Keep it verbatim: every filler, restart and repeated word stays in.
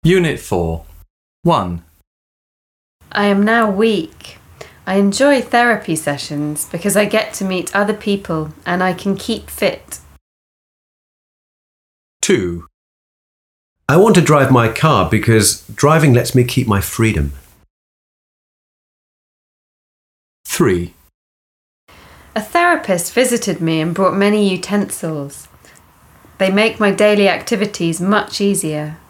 Unit four. one. I am now weak. I enjoy therapy sessions because I get to meet other people and I can keep fit. two. I want to drive my car because driving lets me keep my freedom. three. A therapist visited me and brought many utensils. They make my daily activities much easier.